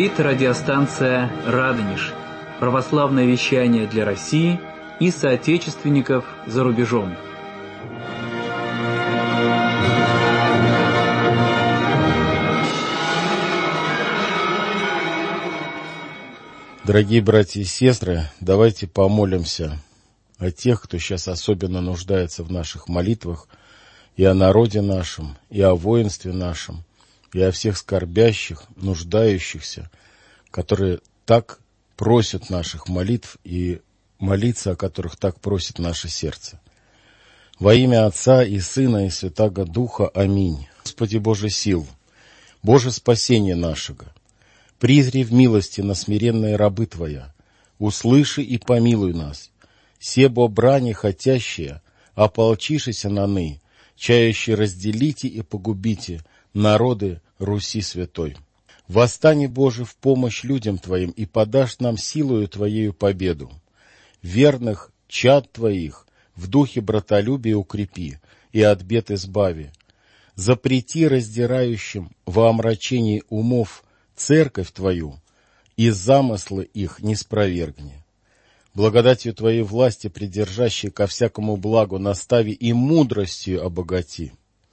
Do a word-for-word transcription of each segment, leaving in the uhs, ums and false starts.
Говорит радиостанция «Радонеж». Православное вещание для России и соотечественников за рубежом. Дорогие братья и сестры, давайте помолимся о тех, кто сейчас особенно нуждается в наших молитвах, и о народе нашем, и о воинстве нашем, и о всех скорбящих, нуждающихся, которые так просят наших молитв и молиться, о которых так просит наше сердце. Во имя Отца и Сына и Святаго Духа. Аминь. Господи Боже сил, Боже спасение нашего, призри в милости на смиренные рабы Твоя, услыши и помилуй нас, себо брани хотящие, ополчишися на ны, чающие разделите и погубите народы Руси святой. Восстань, Боже, в помощь людям Твоим и подашь нам силою Твоею победу. Верных чад Твоих в духе братолюбия укрепи и от бед избави. Запрети раздирающим во омрачении умов церковь Твою, и замыслы их не спровергни. Благодатью Твоей власти, придержащей ко всякому благу, настави и мудростью обогати.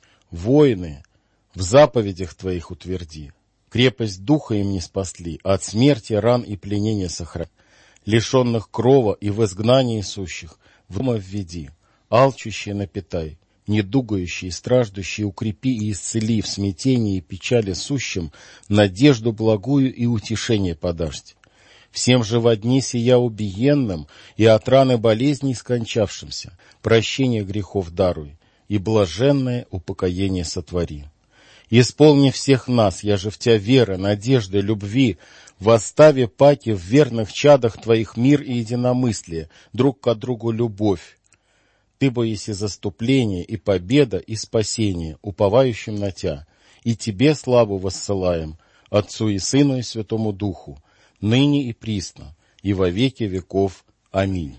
Воины в заповедях Твоих утверди, крепость духа им не спасли, от смерти, ран и пленения сохрани. Лишенных крова и в изгнании сущих в дома введи, алчущие напитай, недугающие и страждущие укрепи и исцели, в смятении и печали сущим надежду благую и утешение подашь. Всем же во дни сия убиенным и от раны болезней скончавшимся прощение грехов даруй и блаженное упокоение сотвори. Исполни всех нас, я же в Тя веры, надежды, любви, восстави паки в верных чадах Твоих мир и единомыслие, друг к другу любовь. Ты боиси заступление и победа и спасение, уповающим на Тя, и Тебе славу воссылаем, Отцу и Сыну и Святому Духу, ныне и присно, и во веки веков. Аминь.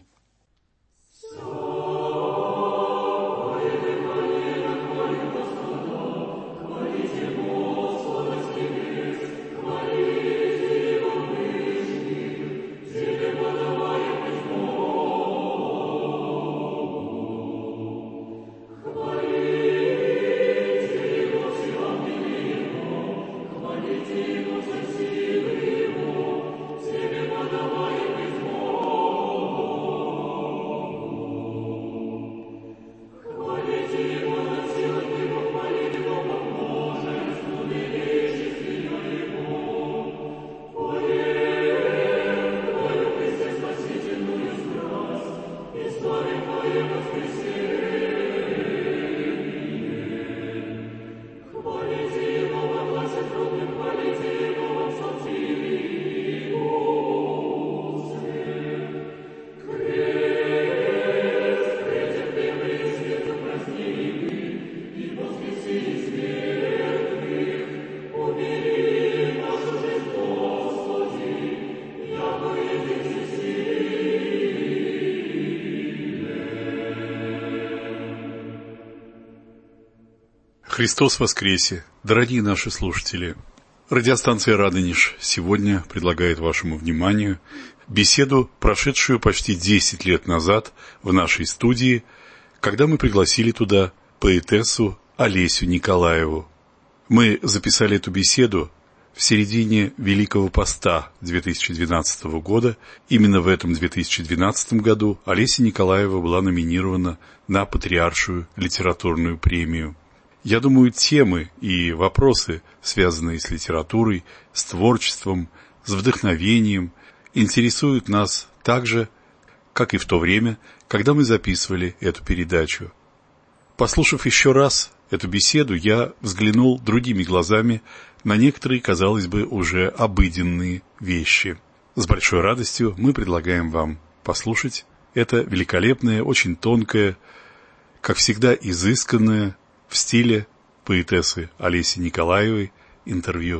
Христос воскресе! Дорогие наши слушатели! Радиостанция «Радонеж» сегодня предлагает вашему вниманию беседу, прошедшую почти десять лет назад в нашей студии, когда мы пригласили туда поэтессу Олесю Николаеву. Мы записали эту беседу в середине Великого Поста две тысячи двенадцатого года. Именно в этом две тысячи двенадцатом году Олеся Николаева была номинирована на Патриаршую литературную премию. Я думаю, темы и вопросы, связанные с литературой, с творчеством, с вдохновением, интересуют нас так же, как и в то время, когда мы записывали эту передачу. Послушав еще раз эту беседу, я взглянул другими глазами на некоторые, казалось бы, уже обыденные вещи. С большой радостью мы предлагаем вам послушать это великолепное, очень тонкое, как всегда изысканное, в стиле поэтессы Олеси Николаевой интервью.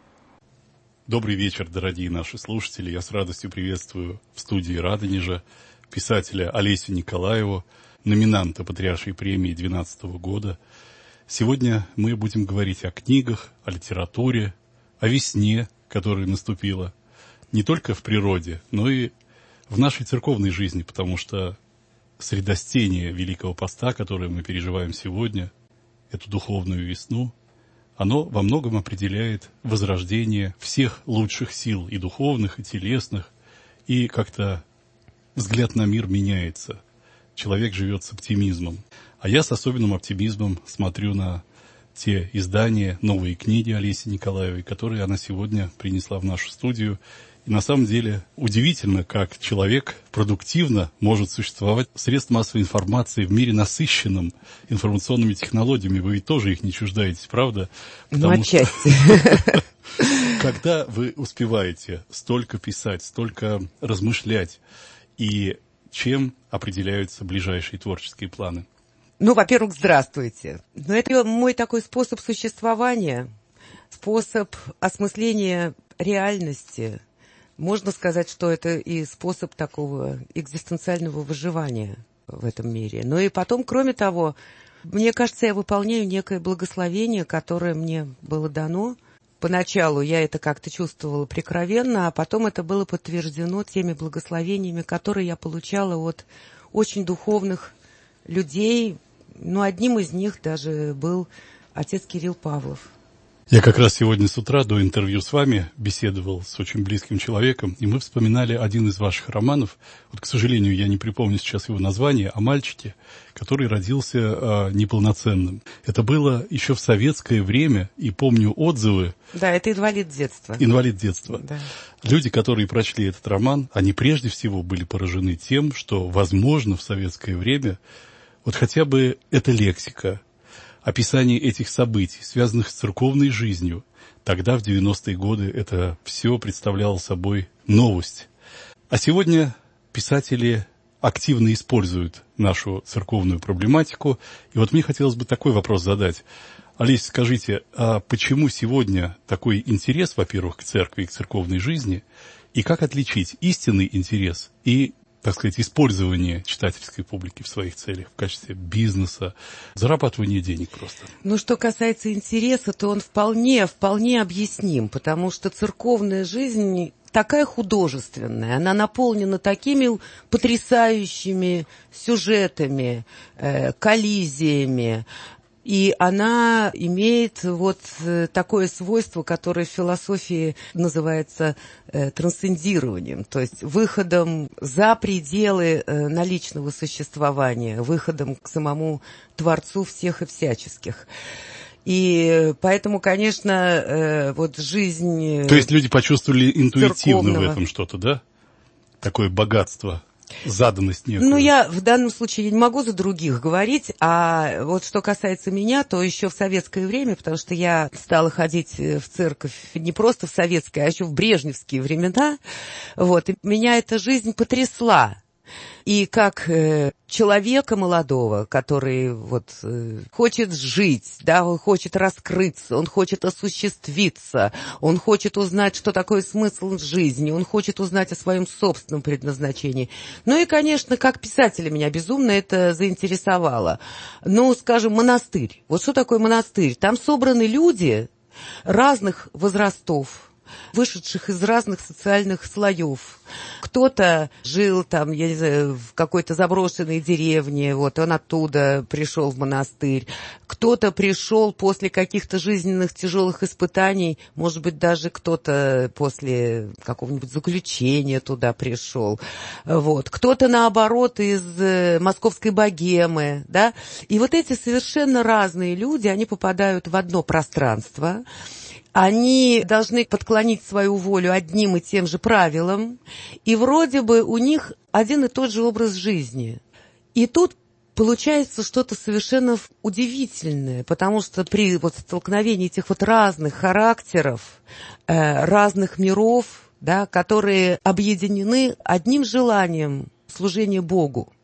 Добрый вечер, дорогие наши слушатели. Я с радостью приветствую в студии Радонежа писателя Олесю Николаеву, номинанта Патриаршей премии две тысячи двенадцатого года. Сегодня мы будем говорить о книгах, о литературе, о весне которая наступила не только в природе, но и в нашей церковной жизни, потому что средостение Великого Поста, которое мы переживаем сегодня, эту духовную весну, оно во многом определяет возрождение всех лучших сил, и духовных, и телесных, и как-то взгляд на мир меняется. Человек живет с оптимизмом. А я с особенным оптимизмом смотрю на те издания, новые книги Олеси Николаевой, которые она сегодня принесла в нашу студию. И на самом деле удивительно, как человек продуктивно может существовать в средствах массовой информации в мире, насыщенном информационными технологиями. Вы ведь тоже их не чуждаетесь, правда? Ну, отчасти. Когда вы успеваете столько писать, столько размышлять, и чем определяются ближайшие творческие планы? Ну, во-первых, здравствуйте. Но это мой такой способ существования, способ осмысления реальности. Можно сказать, что это и способ такого экзистенциального выживания в этом мире. Но и потом, кроме того, мне кажется, я выполняю некое благословение, которое мне было дано. Поначалу я это как-то чувствовала прикровенно, а потом это было подтверждено теми благословениями, которые я получала от очень духовных людей. Ну, одним из них даже был отец Кирилл Павлов. Я как раз сегодня с утра до интервью с вами беседовал с очень близким человеком, и мы вспоминали один из ваших романов. Вот, к сожалению, я не припомню сейчас его название, о мальчике, который родился э, неполноценным. Это было еще в советское время, и помню отзывы. Да, это инвалид детства. Инвалид детства. Да. Люди, которые прочли этот роман, они прежде всего были поражены тем, что, возможно, в советское время вот хотя бы эта лексика, описание этих событий, связанных с церковной жизнью, тогда, в девяностые годы, это все представляло собой новость. А сегодня писатели активно используют нашу церковную проблематику. И вот мне хотелось бы такой вопрос задать. Олесь, скажите, а почему сегодня такой интерес, во-первых, к церкви и к церковной жизни, и как отличить истинный интерес и, так сказать, использование читательской публики в своих целях, в качестве бизнеса, зарабатывания денег просто? Ну, что касается интереса, то он вполне, вполне объясним, потому что церковная жизнь такая художественная, она наполнена такими потрясающими сюжетами, э, коллизиями, и она имеет вот такое свойство, которое в философии называется э, трансцендированием, то есть выходом за пределы э, наличного существования, выходом к самому Творцу всех и всяческих. И поэтому, конечно, э, вот жизнь... То есть люди почувствовали интуитивно церковного... в этом что-то, да? Такое богатство. Заданность некую. Ну, я в данном случае не могу за других говорить, а вот что касается меня, то еще в советское время, потому что я стала ходить в церковь не просто в советское, а еще в брежневские времена, вот, и меня эта жизнь потрясла. И как э, человека молодого, который вот э, хочет жить, да, он хочет раскрыться, он хочет осуществиться, он хочет узнать, что такое смысл жизни, он хочет узнать о своем собственном предназначении. Ну и, конечно, как писателя меня безумно это заинтересовало. Ну, скажем, монастырь. Вот что такое монастырь? Там собраны люди разных возрастов, вышедших из разных социальных слоев. Кто-то жил там, я не знаю, в какой-то заброшенной деревне, вот он оттуда пришел в монастырь. Кто-то пришел после каких-то жизненных тяжелых испытаний, может быть, даже кто-то после какого-нибудь заключения туда пришел. Вот. Кто-то, наоборот, из московской богемы, да. И вот эти совершенно разные люди, они попадают в одно пространство. Они должны подклонить свою волю одним и тем же правилам, и вроде бы у них один и тот же образ жизни. И тут получается что-то совершенно удивительное, потому что при вот столкновении этих вот разных характеров, э, разных миров, да, которые объединены одним желанием служения Богу.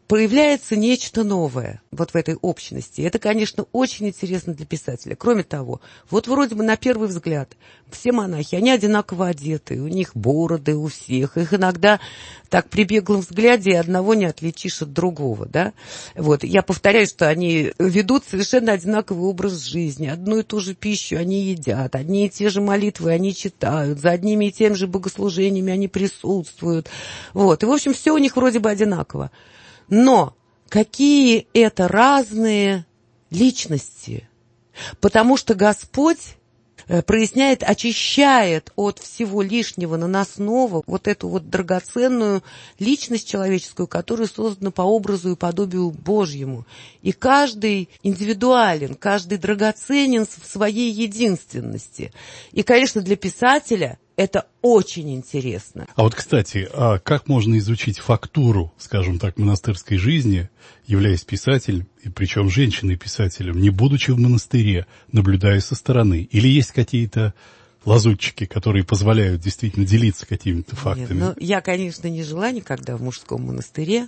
появляется нечто новое вот в этой общности. Это, конечно, очень интересно для писателя. Кроме того, вот вроде бы на первый взгляд все монахи, они одинаково одеты, у них бороды у всех, их иногда так при беглом взгляде одного не отличишь от другого, да. Вот, я повторяю, что они ведут совершенно одинаковый образ жизни, одну и ту же пищу они едят, одни и те же молитвы они читают, за одними и теми же богослужениями они присутствуют, вот, и, в общем, все у них вроде бы одинаково. Но какие это разные личности, потому что Господь проясняет, очищает от всего лишнего наносного вот эту вот драгоценную личность человеческую, которая создана по образу и подобию Божьему. И каждый индивидуален, каждый драгоценен в своей единственности. И, конечно, для писателя это очень интересно. А вот, кстати, а как можно изучить фактуру, скажем так, монастырской жизни, являясь писателем, и причем женщиной-писателем, не будучи в монастыре, наблюдая со стороны? Или есть какие-то лазутчики, которые позволяют действительно делиться какими-то фактами? Нет, ну, я, конечно, не жила никогда в мужском монастыре,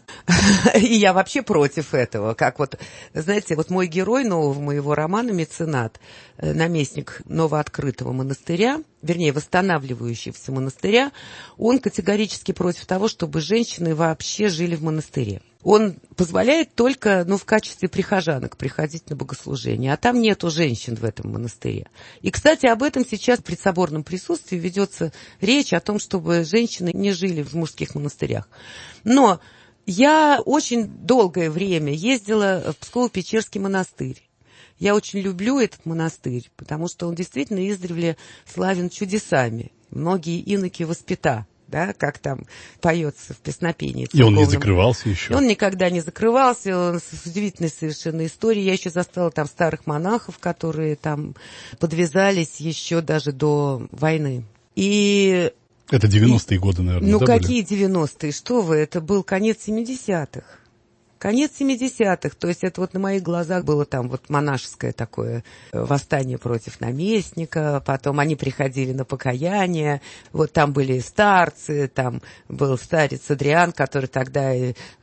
и я вообще против этого. Как вот, знаете, вот мой герой нового моего романа «Меценат», наместник новооткрытого монастыря, вернее, восстанавливающегося монастыря, он категорически против того, чтобы женщины вообще жили в монастыре. Он позволяет только, ну, в качестве прихожанок приходить на богослужение, а там нету женщин в этом монастыре. И, кстати, об этом сейчас при соборном присутствии ведется речь о том, чтобы женщины не жили в мужских монастырях. Но я очень долгое время ездила в Псково-Печерский монастырь. Я очень люблю этот монастырь, потому что он действительно издревле славен чудесами. Многие иноки воспита. Да, как там поется в песнопении. И он не закрывался еще? Он никогда не закрывался, он с удивительной совершенно историей. Я еще застала там старых монахов, которые там подвязались еще даже до войны. И... Это девяностые годы, наверное, Ну, да, какие были? девяностые? Что вы? Это был конец семидесятых. Конец семидесятых, то есть это вот на моих глазах было там вот монашеское такое восстание против наместника, потом они приходили на покаяние, вот там были старцы, там был старец Адриан, который тогда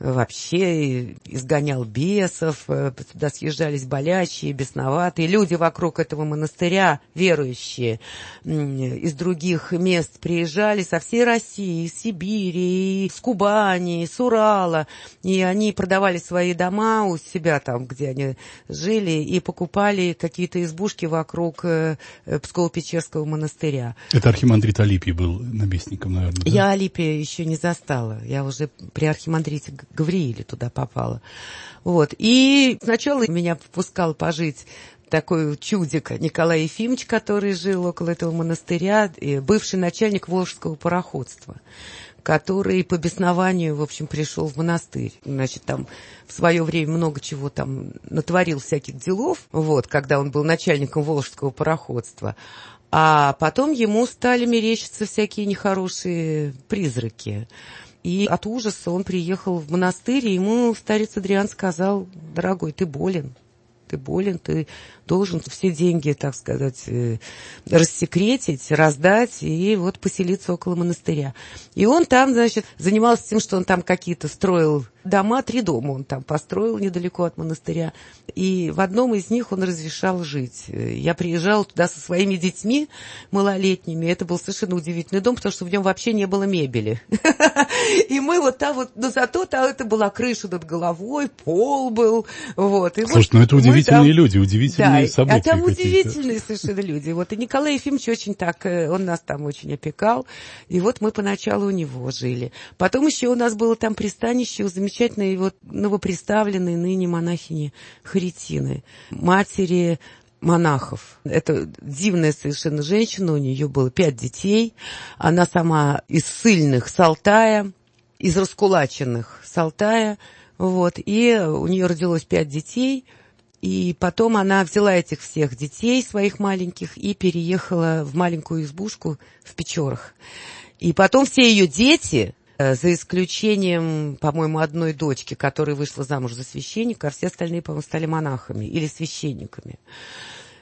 вообще изгонял бесов, туда съезжались болящие, бесноватые, люди вокруг этого монастыря, верующие, из других мест приезжали со всей России, из Сибири, из Кубани, из Урала, и они продавали свои дома у себя там, где они жили, и покупали какие-то избушки вокруг э, Псково-Печерского монастыря. Это архимандрит Алипий был наместником, наверное, да? Я Алипия еще не застала. Я уже при архимандрите Гаврииле туда попала. Вот. И сначала меня попускал пожить такой чудик Николай Ефимович, который жил около этого монастыря, бывший начальник Волжского пароходства, который по беснованию, в общем, пришел в монастырь. Значит, там в свое время много чего там натворил всяких делов, вот, когда он был начальником Волжского пароходства. А потом ему стали мерещиться всякие нехорошие призраки. И от ужаса он приехал в монастырь, и ему старец Адриан сказал: дорогой, ты болен. Ты болен, ты должен все деньги, так сказать, рассекретить, раздать и вот поселиться около монастыря. И он там, значит, занимался тем, что он там какие-то строил дома, три дома он там построил недалеко от монастыря. И в одном из них он разрешал жить. Я приезжала туда со своими детьми малолетними. Это был совершенно удивительный дом, потому что в нем вообще не было мебели. И мы вот там вот, но зато там это была крыша над головой, пол был. Вот. Слушай, ну это удивительные люди, удивительные события. А там удивительные совершенно люди. Вот. И Николай Ефимович очень так, он нас там очень опекал. И вот мы поначалу у него жили. Потом еще у нас было там пристанище у замечательной вот новоприставленной ныне монахини Харитины, матери монахов. Это дивная совершенно женщина, у нее было пять детей. Она сама из ссыльных с Алтая, из раскулаченных с Алтая. Вот. И у нее родилось пять детей. И потом она взяла этих всех детей своих маленьких и переехала в маленькую избушку в Печорах. И потом все ее дети, за исключением, по-моему, одной дочки, которая вышла замуж за священника, а все остальные, по-моему, стали монахами или священниками.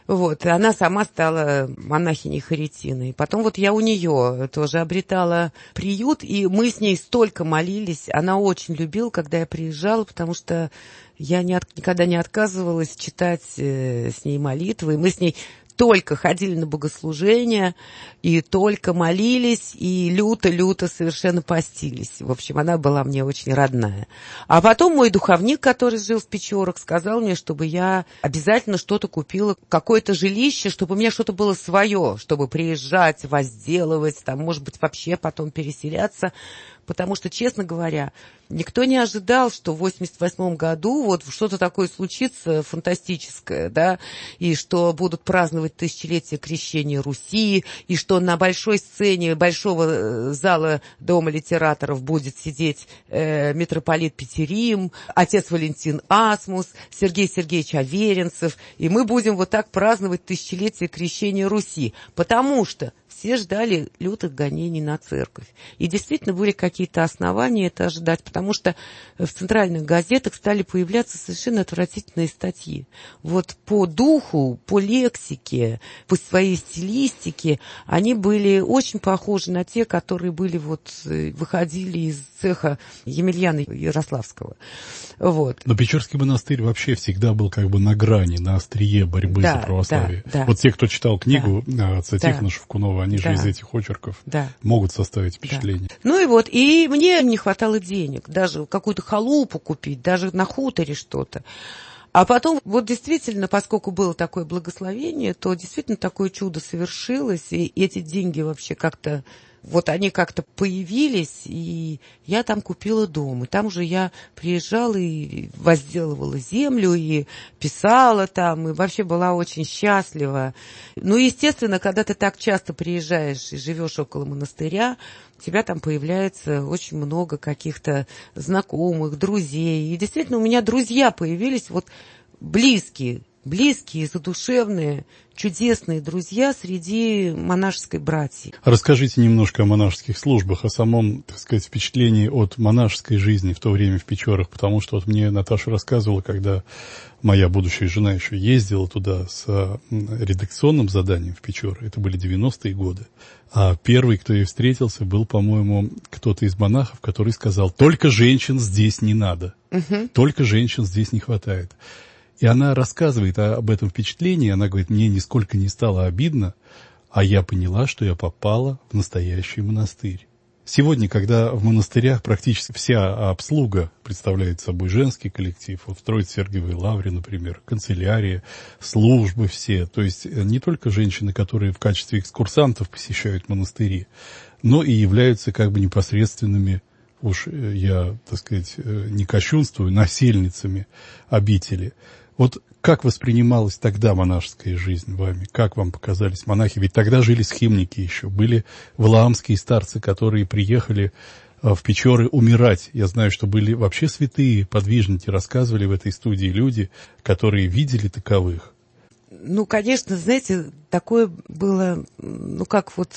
Вот, и она сама стала монахиней Харитиной. Потом вот я у нее тоже обретала приют, и мы с ней столько молились. Она очень любила, когда я приезжала, потому что я не от, никогда не отказывалась читать э, с ней молитвы. И мы с ней только ходили на богослужения, и только молились, и люто-люто совершенно постились. В общем, она была мне очень родная. А потом мой духовник, который жил в Печорах, сказал мне, чтобы я обязательно что-то купила, какое-то жилище, чтобы у меня что-то было свое, чтобы приезжать, возделывать, там, может быть, вообще потом переселяться. Потому что, честно говоря, никто не ожидал, что в восемьдесят восьмом году вот что-то такое случится фантастическое, да, и что будут праздновать тысячелетие крещения Руси, и что на большой сцене большого зала Дома литераторов будет сидеть э, митрополит Петерим, отец Валентин Асмус, Сергей Сергеевич Аверинцев, и мы будем вот так праздновать тысячелетие крещения Руси, потому что все ждали лютых гонений на церковь. И действительно были какие-то основания это ожидать, потому что в центральных газетах стали появляться совершенно отвратительные статьи. Вот по духу, по лексике, по своей стилистике они были очень похожи на те, которые были вот, выходили из цеха Емельяна Ярославского. Вот. Но Печорский монастырь вообще всегда был как бы на грани, на острие борьбы да, за православие. Да, да. Вот те, кто читал книгу да, отца да, Тихона Шевкунова, они да, же из этих очерков да, могут составить впечатление. Да. Ну и вот, и мне не хватало денег, даже какую-то халупу купить, даже на хуторе что-то. А потом, вот действительно, поскольку было такое благословение, то действительно такое чудо совершилось, и эти деньги вообще как-то, вот они как-то появились, и я там купила дом. И там уже я приезжала и возделывала землю, и писала там, и вообще была очень счастлива. Ну, естественно, когда ты так часто приезжаешь и живешь около монастыря, у тебя там появляется очень много каких-то знакомых, друзей. И действительно, у меня друзья появились, вот близкие, близкие, задушевные, чудесные друзья среди монашеской братьи. Расскажите немножко о монашеских службах, о самом, так сказать, впечатлении от монашеской жизни в то время в Печорах, потому что вот мне Наташа рассказывала, когда моя будущая жена еще ездила туда с редакционным заданием в Печоры, это были девяностые годы, а первый, кто ей встретился, был, по-моему, кто-то из монахов, который сказал: «Только женщин здесь не надо, угу. Только женщин здесь не хватает». И она рассказывает об этом впечатлении, она говорит: мне нисколько не стало обидно, а я поняла, что я попала в настоящий монастырь. Сегодня, когда в монастырях практически вся обслуга представляет собой женский коллектив, вот в Троице-Сергиевой Лавре, например, канцелярия, службы все, то есть не только женщины, которые в качестве экскурсантов посещают монастыри, но и являются как бы непосредственными, уж я, так сказать, не кощунствую, насельницами обители. Вот как воспринималась тогда монашеская жизнь вами? Как вам показались монахи? Ведь тогда жили схимники еще, были валаамские старцы, которые приехали в Печоры умирать. Я знаю, что были вообще святые подвижники, рассказывали в этой студии люди, которые видели таковых. Ну, конечно, знаете, такое было, ну, как вот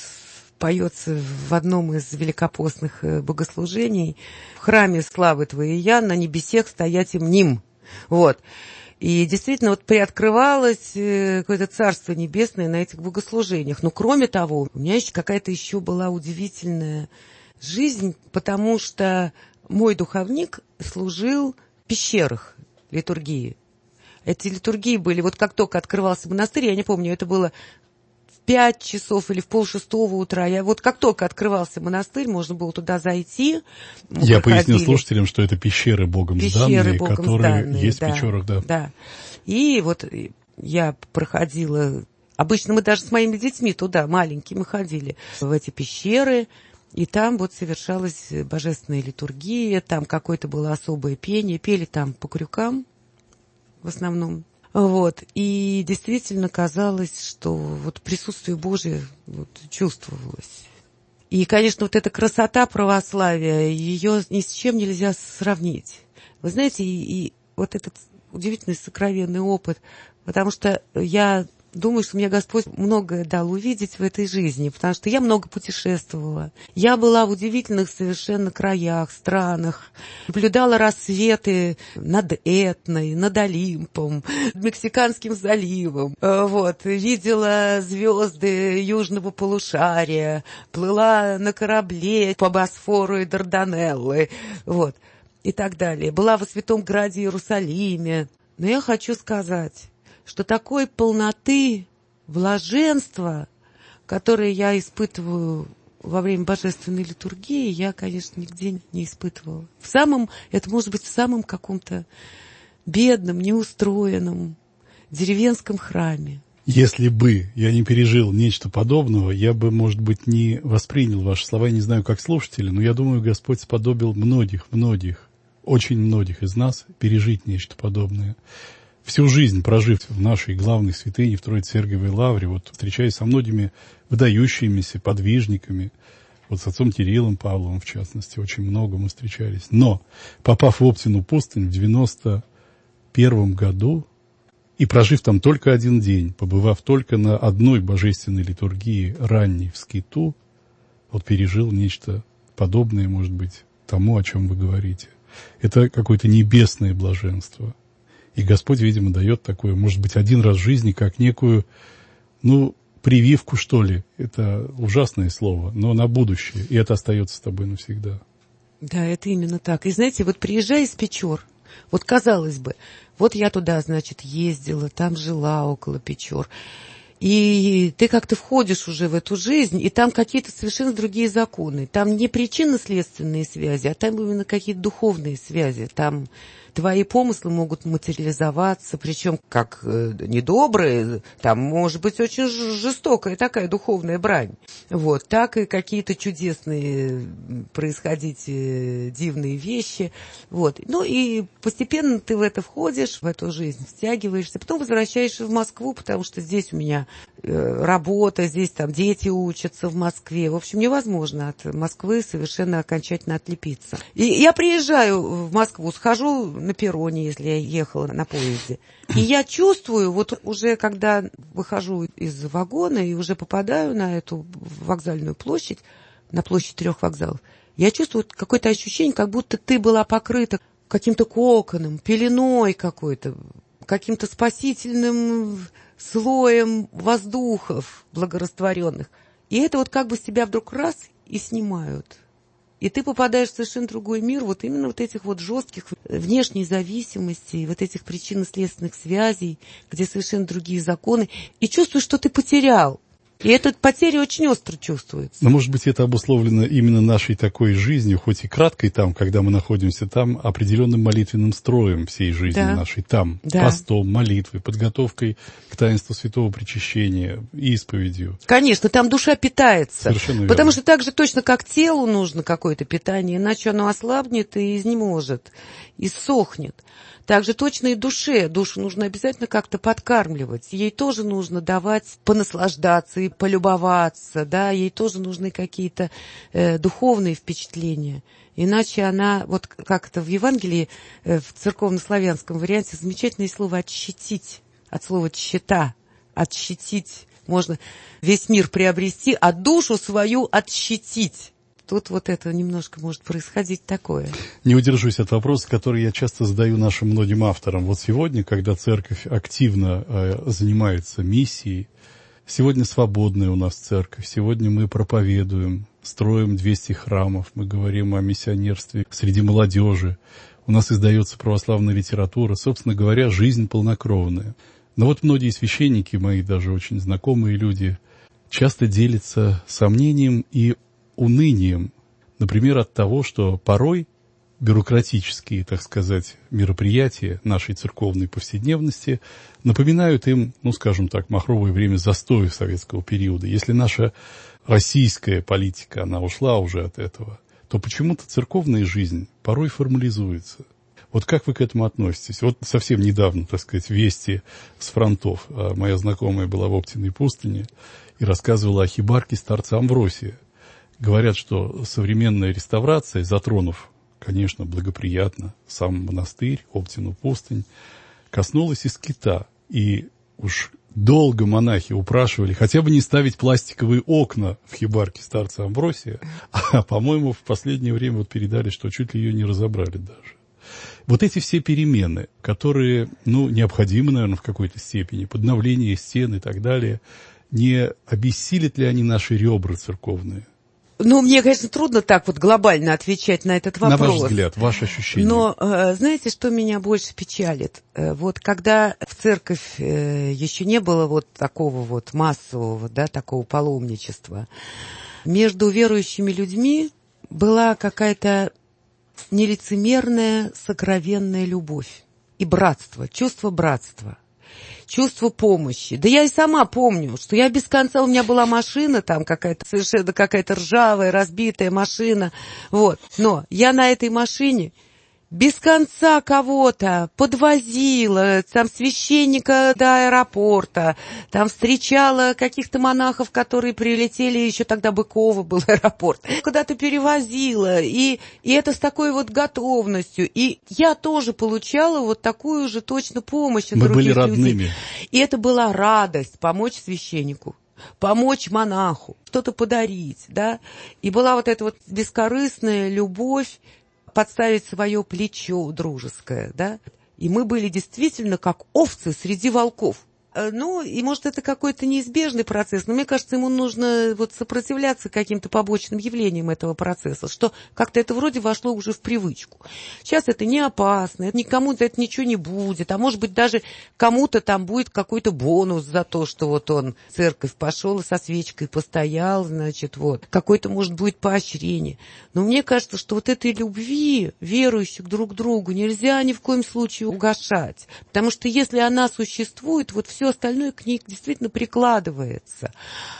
поется в одном из великопостных богослужений: «В храме славы Твоей я на небесех стоять им ним». Вот. И действительно, вот приоткрывалось какое-то царство небесное на этих богослужениях. Но кроме того, у меня еще какая-то еще была удивительная жизнь, потому что мой духовник служил в пещерах литургии. Эти литургии были, вот как только открывался монастырь, я не помню, это было в пять часов или в полшестого утра. Я вот как только открывался монастырь, можно было туда зайти. Я поясню слушателям, что это пещеры Богом пещеры сданные, Богом которые сданные, есть да, в Печорах, да. Да. И вот я проходила, обычно мы даже с моими детьми туда, маленькими, ходили в эти пещеры, и там вот совершалась божественная литургия, там какое-то было особое пение, пели там по крюкам в основном. Вот. И действительно казалось, что вот присутствие Божие вот чувствовалось. И, конечно, вот эта красота православия, ее ни с чем нельзя сравнить. Вы знаете, и, и вот этот удивительный сокровенный опыт, потому что я думаю, что мне Господь многое дал увидеть в этой жизни, потому что я много путешествовала. Я была в удивительных совершенно краях, странах, наблюдала рассветы над Этной, над Олимпом, Мексиканским заливом. Вот. Видела звезды южного полушария, плыла на корабле по Босфору и Дарданеллы, вот, и так далее. Была во Святом Граде Иерусалиме. Но я хочу сказать, что такой полноты, блаженства, которое я испытываю во время божественной литургии, я, конечно, нигде не испытывала. В самом, это может быть в самом каком-то бедном, неустроенном деревенском храме. Если бы я не пережил нечто подобного, я бы, может быть, не воспринял ваши слова, я не знаю, как слушатели, но я думаю, Господь сподобил многих, многих, очень многих из нас пережить нечто подобное. Всю жизнь прожив в нашей главной святыне, в Троице-Сергиевой Лавре, вот встречаясь со многими выдающимися подвижниками, вот с отцом Кириллом Павловым, в частности, очень много мы встречались. Но, попав в Оптину пустынь в девяносто первом году и прожив там только один день, побывав только на одной божественной литургии ранней в скиту, вот пережил нечто подобное, может быть, тому, о чем вы говорите. Это какое-то небесное блаженство. И Господь, видимо, дает такое, может быть, один раз в жизни, как некую, ну, прививку, что ли. Это ужасное слово, но на будущее. И это остается с тобой навсегда. Да, это именно так. И знаете, вот приезжая из Печор, вот казалось бы, вот я туда, значит, ездила, там жила около Печор. И ты как-то входишь уже в эту жизнь, и там какие-то совершенно другие законы. Там не причинно-следственные связи, а там именно какие-то духовные связи. Там твои помыслы могут материализоваться, причем как э, недобрые, там может быть очень жестокая такая духовная брань. Вот, так и какие-то чудесные происходить э, дивные вещи. Вот. Ну и постепенно ты в это входишь, в эту жизнь, втягиваешься, потом возвращаешься в Москву, потому что здесь у меня э, работа, здесь там дети учатся в Москве. В общем, невозможно от Москвы совершенно окончательно отлепиться. И я приезжаю в Москву, схожу на перроне, если я ехала на поезде. И я чувствую, вот уже когда выхожу из вагона и уже попадаю на эту вокзальную площадь, на площадь трех вокзалов, я чувствую какое-то ощущение, как будто ты была покрыта каким-то коконом, пеленой какой-то, каким-то спасительным слоем воздухов благорастворенных. И это вот как бы с тебя вдруг раз и снимают. И ты попадаешь в совершенно другой мир, вот именно вот этих вот жестких внешней зависимостей, вот этих причинно-следственных связей, где совершенно другие законы, и чувствуешь, что ты потерял. И эта потеря очень остро чувствуется. Но, может быть, это обусловлено именно нашей такой жизнью, хоть и краткой там, когда мы находимся там, определенным молитвенным строем всей жизни да. нашей там. Да. Постом, молитвой, подготовкой к таинству святого причащения, исповедью. Конечно, там душа питается. Совершенно верно. Потому что так же точно, как телу нужно какое-то питание, иначе оно ослабнет и изнеможет, иссохнет. Так же точно и душе. Душу нужно обязательно как-то подкармливать. Ей тоже нужно давать понаслаждаться и полюбоваться. Да? Ей тоже нужны какие-то э, духовные впечатления. Иначе она, вот как это в Евангелии, э, в церковно-славянском варианте, замечательное слово «отщитить». От слова «тщета». Отщитить. Можно весь мир приобрести, а душу свою отщитить. Тут вот это немножко может происходить такое. Не удержусь от вопроса, который я часто задаю нашим многим авторам. Вот сегодня, когда церковь активно э, занимается миссией, сегодня свободная у нас церковь, сегодня мы проповедуем, строим двести храмов, мы говорим о миссионерстве среди молодежи, у нас издается православная литература, собственно говоря, жизнь полнокровная. Но вот многие священники, мои даже очень знакомые люди, часто делятся сомнением и унынием, например, от того, что порой бюрократические, так сказать, мероприятия нашей церковной повседневности напоминают им, ну, скажем так, махровое время застоя советского периода. Если наша российская политика, она ушла уже от этого, то почему-то церковная жизнь порой формализуется. Вот как вы к этому относитесь? Вот совсем недавно, так сказать, вести с фронтов. Моя знакомая была в Оптиной пустыне и рассказывала о хибарке старца Амвросия. Говорят, что современная реставрация, затронув, конечно, благоприятно сам монастырь, Оптину пустынь, коснулась и скита. И уж Долго монахи упрашивали хотя бы не ставить пластиковые окна в хибарке старца Амвросия, а, по-моему, в последнее время вот передали, что чуть ли ее не разобрали даже. Вот эти все перемены, которые, ну, необходимы, наверное, в какой-то степени, подновление стен и так далее, не обессилят ли они наши ребра церковные? Ну, мне, конечно, трудно так вот глобально отвечать на этот вопрос. На ваш взгляд, ваше ощущение. Но э, знаете, что меня больше печалит? Э, вот когда в церковь э, еще не было вот такого вот массового, да, такого паломничества, между верующими людьми была какая-то нелицемерная, сокровенная любовь и братство, чувство братства. Чувство помощи. Да я и сама помню, что я без конца, у меня была машина там какая-то, совершенно какая-то ржавая, разбитая машина, вот. Но я на этой машине без конца кого-то подвозила, там священника до аэропорта, там встречала каких-то монахов, которые прилетели, еще тогда Быково был аэропорт, куда-то перевозила, и, и это с такой вот готовностью. И я тоже получала вот такую же точно помощь от Мы других были родными. людей. И это была радость помочь священнику, помочь монаху, что-то подарить, да. И была вот эта вот бескорыстная любовь, подставить свое плечо дружеское, да, и мы были действительно как овцы среди волков. Ну, и может, это какой-то неизбежный процесс, но мне кажется, ему нужно вот сопротивляться каким-то побочным явлениям этого процесса, что как-то это вроде вошло уже в привычку. Сейчас это не опасно, никому-то это ничего не будет, а может быть, даже кому-то там будет какой-то бонус за то, что вот он в церковь пошел и со свечкой постоял, значит, вот. Какое-то, может, будет поощрение. Но мне кажется, что вот этой любви верующих друг к другу нельзя ни в коем случае угашать, потому что если она существует, вот все все остальное к ней действительно прикладывается.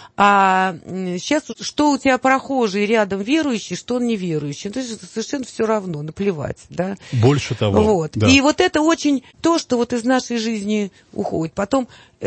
А сейчас что у тебя прохожий рядом верующий, что он неверующий, это совершенно все равно, наплевать, да. Больше того. Вот. Да. И вот это очень то, что вот из нашей жизни уходит. Потом,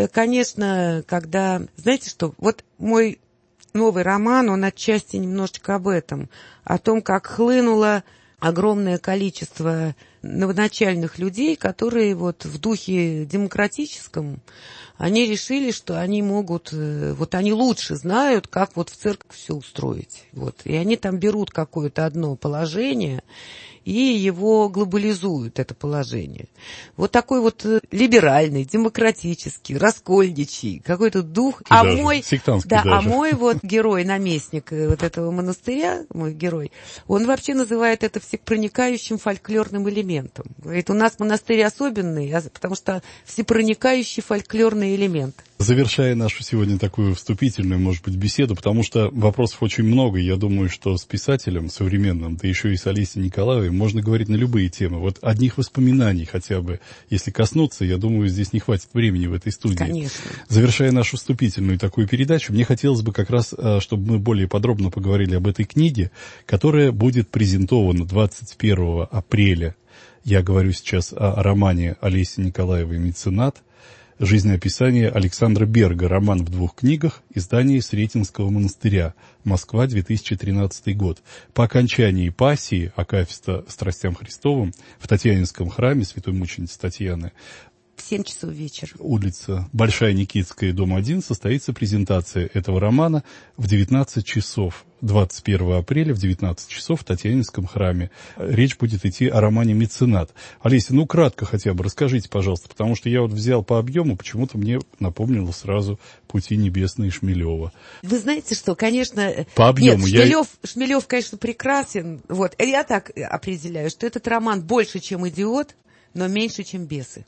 конечно, когда, знаете что, вот мой новый роман, он отчасти немножечко об этом, о том, как хлынуло огромное количество новоначальных людей, которые вот в духе демократическом, они решили, что они могут, вот они лучше знают, как вот в церковь все устроить. Вот. И они там берут какое-то одно положение и его глобализуют, это положение. Вот такой вот либеральный, демократический, раскольничий, какой-то дух. И а даже, мой, сектантский да, даже. а мой вот герой, наместник вот этого монастыря, мой герой, он вообще называет это всепроникающим фольклорным элементом. Говорит, у нас монастырь особенный, потому что всепроникающий фольклорный элемент. Завершая нашу сегодня такую вступительную, может быть, беседу, потому что вопросов очень много, и я думаю, что с писателем современным, да еще и с Олесей Николаевой, можно говорить на любые темы. Вот одних воспоминаний хотя бы, если коснуться, я думаю, здесь не хватит времени в этой студии. Конечно. Завершая нашу вступительную такую передачу, мне хотелось бы как раз, чтобы мы более подробно поговорили об этой книге, которая будет презентована двадцать первого апреля. Я говорю сейчас о романе Олеси Николаевой «Меценат». Жизнеописание Александра Берга. Роман в двух книгах. Издание Сретенского монастыря. Москва, две тысячи тринадцатый год. По окончании пассии Акафиста страстям Христовым в Татьянинском храме Святой Мученицы Татьяны В семь часов вечера. Улица Большая Никитская, дом один, состоится презентация этого романа в девятнадцать часов. двадцать первого апреля в девятнадцать часов в Татьянинском храме. Речь будет идти о романе «Меценат». Олеся, ну кратко хотя бы расскажите, пожалуйста, потому что я вот взял по объему, почему-то мне напомнило сразу «Пути небесные» Шмелева. Вы знаете, что, конечно... По объему. Нет, Шмелев, я... Шмелев, конечно, прекрасен. Вот. Я так определяю, что этот роман больше, чем «Идиот», но меньше, чем «Бесы».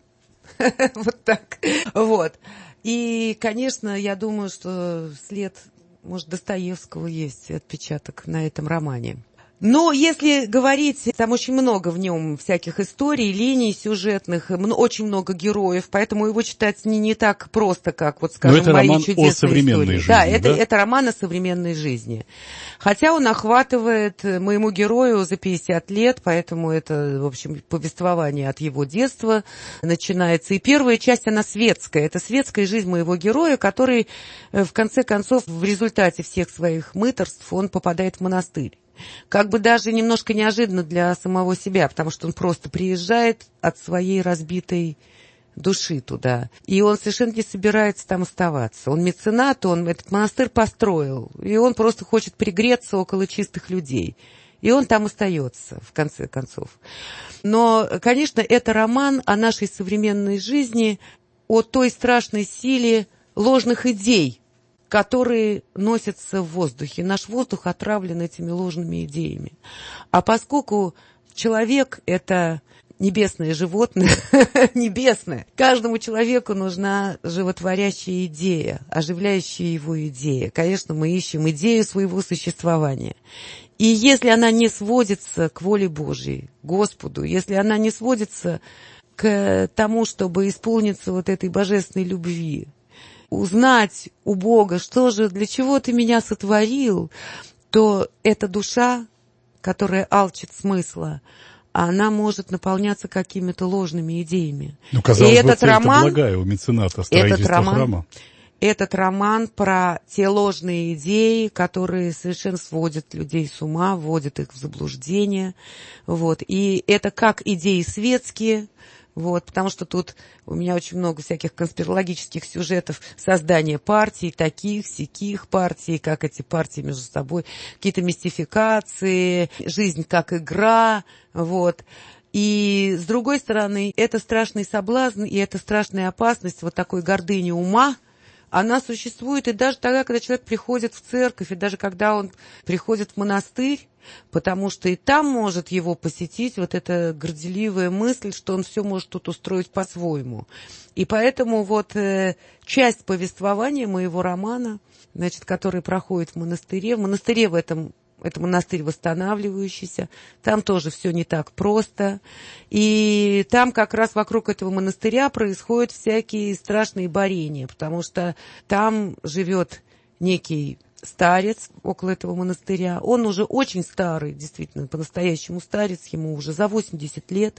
Вот так. Вот. И, конечно, я думаю, что след, может, Достоевского есть отпечаток на этом романе. Но если говорить, там очень много в нем всяких историй, линий сюжетных, очень много героев, поэтому его читать не, не так просто, как, вот, скажем, это мои роман чудесные о современной истории. Жизни, да, это, да? это роман о современной жизни. Хотя он охватывает моему герою за пятьдесят лет, поэтому это, в общем, повествование от его детства начинается. И первая часть, она светская. Это светская жизнь моего героя, который, в конце концов, в результате всех своих мытарств, он попадает в монастырь. Как бы даже немножко неожиданно для самого себя, потому что он просто приезжает от своей разбитой души туда. И он совершенно не собирается там оставаться. Он меценат, он этот монастырь построил, и он просто хочет пригреться около чистых людей. И он там остается, в конце концов. Но, конечно, это роман о нашей современной жизни, о той страшной силе ложных идей, которые носятся в воздухе. Наш воздух отравлен этими ложными идеями. А поскольку человек — это небесное животное, небесное, каждому человеку нужна животворящая идея, оживляющая его идея. Конечно, мы ищем идею своего существования. И если она не сводится к воле Божьей, Господу, если она не сводится к тому, чтобы исполниться вот этой божественной любви, узнать у Бога, что же, для чего ты меня сотворил, то эта душа, которая алчит смысла, она может наполняться какими-то ложными идеями. Ну, казалось и бы, этот роман, благая у мецената строительство роман, храма. Этот роман про те ложные идеи, которые совершенно сводят людей с ума, вводят их в заблуждение. Вот. И это как идеи светские, вот, потому что тут у меня очень много всяких конспирологических сюжетов создания партий, таких, сяких партий, как эти партии между собой, какие-то мистификации, жизнь как игра, вот. И, с другой стороны, это страшный соблазн, и это страшная опасность вот такой гордыни ума. Она существует и даже тогда, когда человек приходит в церковь, и даже когда он приходит в монастырь, потому что и там может его посетить вот эта горделивая мысль, что он все может тут устроить по-своему. И поэтому вот э, часть повествования моего романа, значит, который проходит в монастыре, в монастыре в этом... Это монастырь восстанавливающийся, там тоже все не так просто. И там как раз вокруг этого монастыря происходят всякие страшные борения, потому что там живет некий старец около этого монастыря. Он уже очень старый, действительно, по-настоящему старец, ему уже за восемьдесят лет.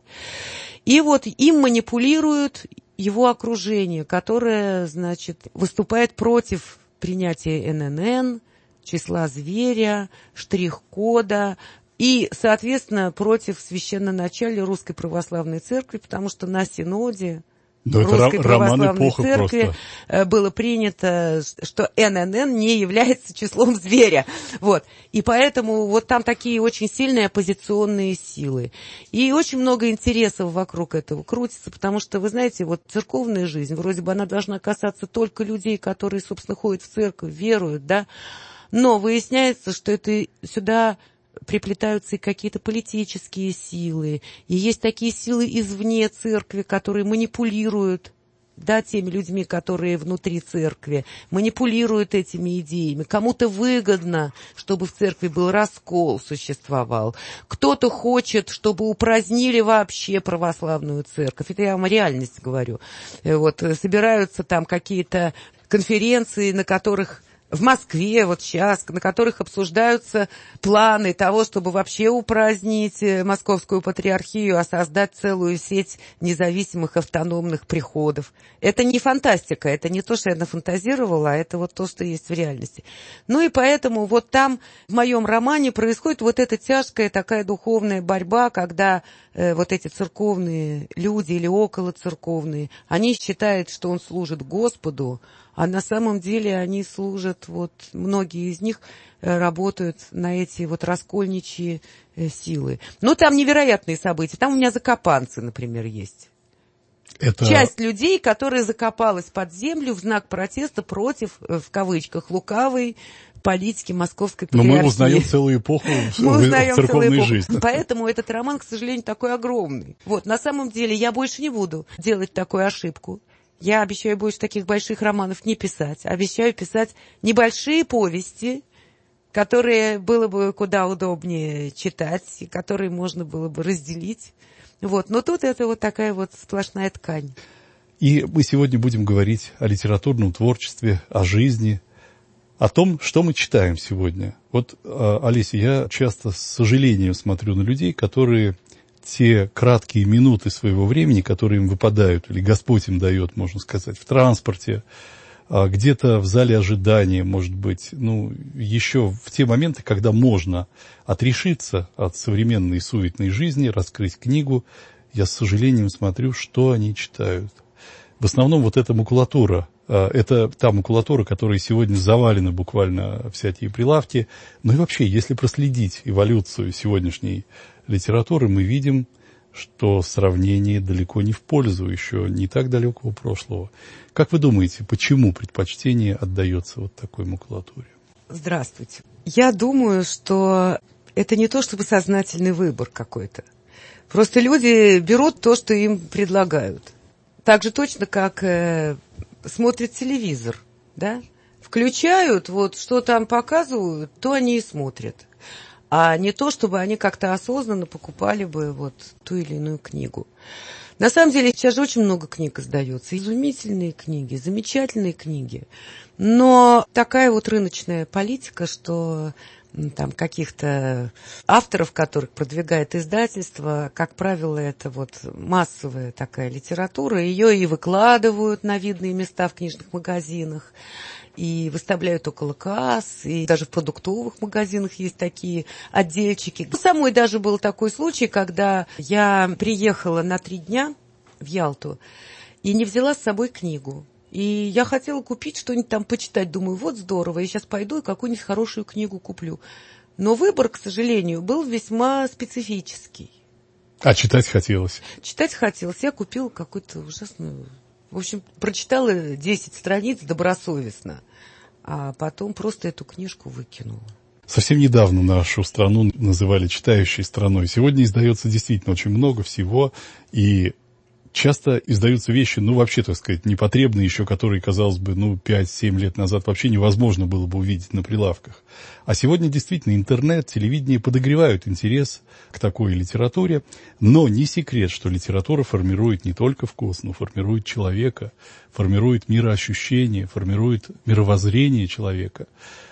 И вот им манипулирует его окружение, которое, значит, выступает против принятия эн эн эн, числа зверя, штрих-кода и, соответственно, против священноначалия Русской Православной Церкви, потому что на Синоде да Русской Православной Церкви просто. было принято, что эн эн эн не является числом зверя. Вот. И поэтому вот там такие очень сильные оппозиционные силы. И очень много интересов вокруг этого крутится, потому что, вы знаете, вот церковная жизнь, вроде бы она должна касаться только людей, которые, собственно, ходят в церковь, веруют, да, но выясняется, что это сюда приплетаются и какие-то политические силы, и есть такие силы извне церкви, которые манипулируют, да, теми людьми, которые внутри церкви, манипулируют этими идеями. Кому-то выгодно, чтобы в церкви был раскол, существовал. Кто-то хочет, чтобы упразднили вообще православную церковь. Это я вам реальность говорю. Вот, собираются там какие-то конференции, на которых... В Москве вот сейчас, на которых обсуждаются планы того, чтобы вообще упразднить Московскую патриархию, а создать целую сеть независимых автономных приходов. Это не фантастика, это не то, что я нафантазировала, а это вот то, что есть в реальности. Ну и поэтому вот там в моем романе происходит вот эта тяжкая такая духовная борьба, когда э, вот эти церковные люди или околоцерковные, они считают, что он служит Господу, а на самом деле они служат, вот многие из них работают на эти вот раскольничьи силы. Но там невероятные события. Там у меня закопанцы, например, есть. Это... Часть людей, которая закопалась под землю в знак протеста против, в кавычках, лукавой политики Московской патриархии. Но мы узнаем целую эпоху в церковной жизни. Поэтому этот роман, к сожалению, такой огромный. Вот, на самом деле я больше не буду делать такую ошибку. Я обещаю больше таких больших романов не писать. Обещаю писать небольшие повести, которые было бы куда удобнее читать, и которые можно было бы разделить. Вот. Но тут это вот такая вот сплошная ткань. И мы сегодня будем говорить о литературном творчестве, о жизни, о том, что мы читаем сегодня. Вот, Олеся, я часто с сожалением смотрю на людей, которые... те краткие минуты своего времени, которые им выпадают, или Господь им дает, можно сказать, в транспорте, где-то в зале ожидания, может быть, ну, еще в те моменты, когда можно отрешиться от современной суетной жизни, раскрыть книгу, я с сожалением смотрю, что они читают. в основном вот эта макулатура, это та макулатура, которой сегодня завалены буквально всякие прилавки. Ну и вообще, если проследить эволюцию сегодняшней литературы, мы видим, что сравнение далеко не в пользу еще не так далекого прошлого. Как вы думаете, почему предпочтение отдается вот такой макулатуре? Здравствуйте. Я думаю, что это не то чтобы сознательный выбор какой-то. Просто люди берут то, что им предлагают. Так же точно, как э, смотрят телевизор, да? Включают, вот что там показывают, то они и смотрят. А не то, чтобы они как-то осознанно покупали бы вот ту или иную книгу. На самом деле, сейчас же очень много книг издается. Изумительные книги, замечательные книги. Но такая вот рыночная политика, что там каких-то авторов, которых продвигает издательство, как правило, это вот массовая такая литература. Ее и выкладывают на видные места в книжных магазинах, и выставляют около касс, и даже в продуктовых магазинах есть такие отдельчики. Самой даже был такой случай, когда я приехала на три дня в Ялту и не взяла с собой книгу. И я хотела купить что-нибудь там почитать. Думаю, вот здорово, я сейчас пойду и какую-нибудь хорошую книгу куплю. Но выбор, к сожалению, был весьма специфический. А читать хотелось? Читать хотелось. Я купила какую-то ужасную... В общем, прочитала десять страниц добросовестно, а потом просто эту книжку выкинула. Совсем недавно нашу страну называли читающей страной. Сегодня издается действительно очень много всего, и часто издаются вещи, ну, вообще, так сказать, непотребные еще, которые, казалось бы, ну, пять-семь лет назад вообще невозможно было бы увидеть на прилавках. А сегодня действительно интернет, телевидение подогревают интерес к такой литературе, но не секрет, что литература формирует не только вкус, но формирует человека, формирует мироощущение, формирует мировоззрение человека.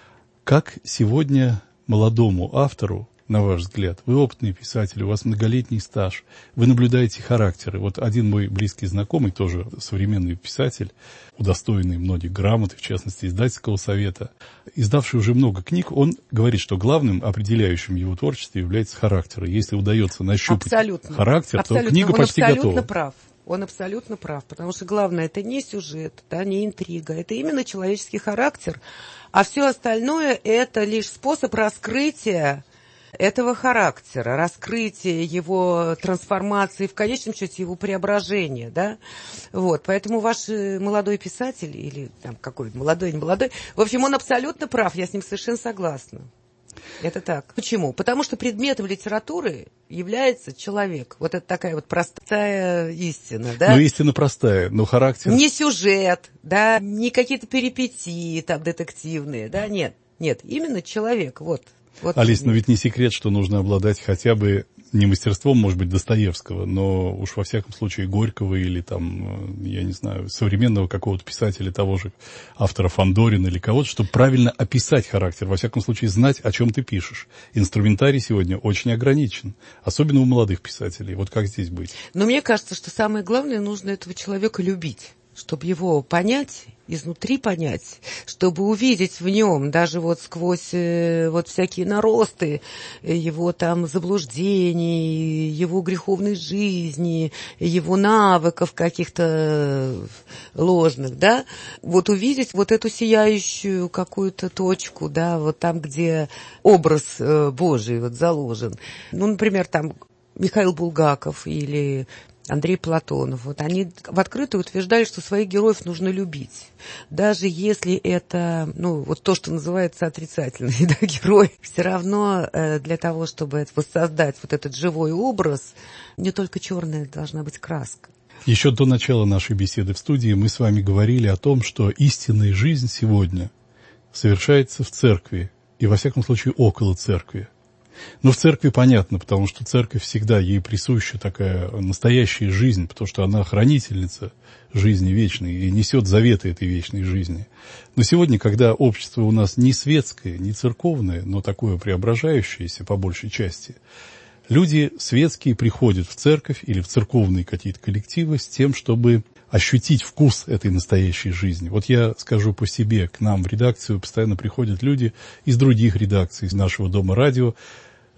Как сегодня молодому автору, на ваш взгляд, вы опытный писатель, у вас многолетний стаж, вы наблюдаете характеры. Вот один мой близкий знакомый, тоже современный писатель, удостоенный многих грамот, в частности, издательского совета, издавший уже много книг, он говорит, что главным определяющим в его творчестве является характер. Если удается нащупать абсолютно. характер, абсолютно. то книга он почти готова. Абсолютно прав. Он абсолютно прав, потому что главное это не сюжет, да, не интрига, это именно человеческий характер, а все остальное это лишь способ раскрытия этого характера, раскрытие его трансформации, в конечном счете его преображения, да, вот, поэтому ваш молодой писатель, или там какой молодой, не молодой, в общем, он абсолютно прав, я с ним совершенно согласна. Это так. Почему? Потому что предметом литературы является человек. Вот это такая вот простая истина, да? Ну, истина простая, но характер... Не сюжет, да, не какие-то перипетии там детективные, да, нет, нет, именно человек, вот. Вот. Алис, но ведь не секрет, что нужно обладать хотя бы не мастерством, может быть, Достоевского, но уж во всяком случае Горького или там, я не знаю, современного какого-то писателя, того же автора Фандорина или кого-то, чтобы правильно описать характер, во всяком случае знать, о чем ты пишешь. Инструментарий сегодня очень ограничен, особенно у молодых писателей. Вот как здесь быть? Но мне кажется, что самое главное, нужно этого человека любить, чтобы его понять, изнутри понять, чтобы увидеть в нем, даже вот сквозь э, вот всякие наросты его там заблуждений, его греховной жизни, его навыков каких-то ложных, да, вот увидеть вот эту сияющую какую-то точку, да, вот там, где образ э, Божий вот заложен. Ну, например, там Михаил Булгаков или Андрей Платонов, вот они в открытую утверждали, что своих героев нужно любить. Даже если это, ну, вот то, что называется отрицательный, да, герой, все равно э, для того, чтобы воссоздать вот этот живой образ, не только черная должна быть краска. Еще до начала нашей беседы в студии мы с вами говорили о том, что истинная жизнь сегодня совершается в церкви, и во всяком случае около церкви. Но в церкви понятно, потому что церковь всегда ей присуща такая настоящая жизнь, потому что она хранительница жизни вечной и несет заветы этой вечной жизни. Но сегодня, когда общество у нас не светское, не церковное, но такое преображающееся по большей части, люди светские приходят в церковь или в церковные какие-то коллективы с тем, чтобы ощутить вкус этой настоящей жизни. Вот я скажу по себе, к нам в редакцию постоянно приходят люди из других редакций, из нашего дома радио,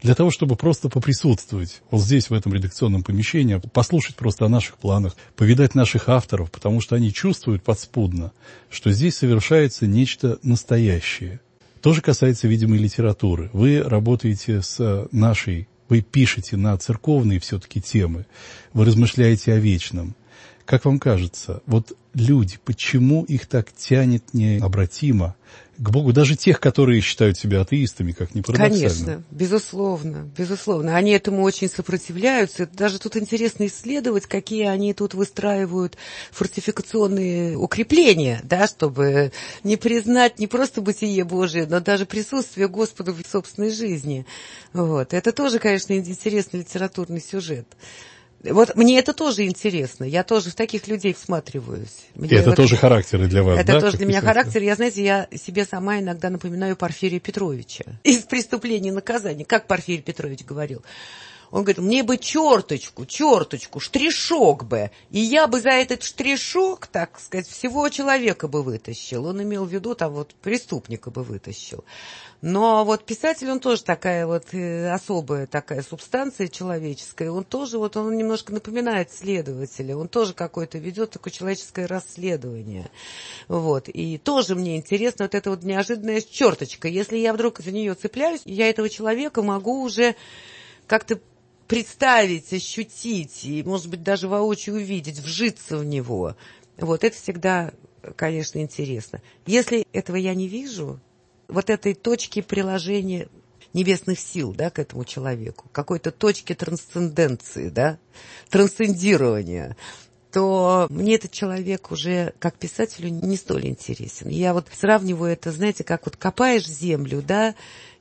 для того, чтобы просто поприсутствовать вот здесь, в этом редакционном помещении, послушать просто о наших планах, повидать наших авторов, потому что они чувствуют подспудно, что здесь совершается нечто настоящее. То же касается, видимо, и литературы. Вы работаете с нашей, вы пишете на церковные все-таки темы, вы размышляете о вечном. Как вам кажется, вот люди, почему их так тянет необратимо к Богу, даже тех, которые считают себя атеистами, как ни парадоксально? Конечно, безусловно, безусловно. Они этому очень сопротивляются. Даже тут интересно исследовать, какие они тут выстраивают фортификационные укрепления, да, чтобы не признать не просто бытие Божие, но даже присутствие Господа в собственной жизни. Вот. Это тоже, конечно, интересный литературный сюжет. Вот мне это тоже интересно. Я тоже в таких людей всматриваюсь. Мне И это вот... тоже характеры для вас, это да? тоже как для меня писателя? характер. Я, знаете, я себе сама иногда напоминаю Порфирия Петровича из «Преступления и наказания». Как Порфирий Петрович говорил? Он говорит, мне бы черточку, черточку, штришок бы, и я бы за этот штришок, так сказать, всего человека бы вытащил. Он имел в виду, там вот преступника бы вытащил. Но вот писатель, он тоже такая вот э, особая такая субстанция человеческая, он тоже вот, он немножко напоминает следователя, он тоже какое-то ведет такое человеческое расследование. Вот, и тоже мне интересно вот эта вот неожиданная черточка. Если я вдруг за нее цепляюсь, я этого человека могу уже как-то представить, ощутить, и, может быть, даже воочию увидеть, вжиться в него. Вот, это всегда, конечно, интересно. Если этого я не вижу, вот этой точки приложения небесных сил, да, к этому человеку, какой-то точки трансценденции, да, трансцендирования, то мне этот человек уже, как писателю, не столь интересен. Я вот сравниваю это, знаете, как вот копаешь землю, да,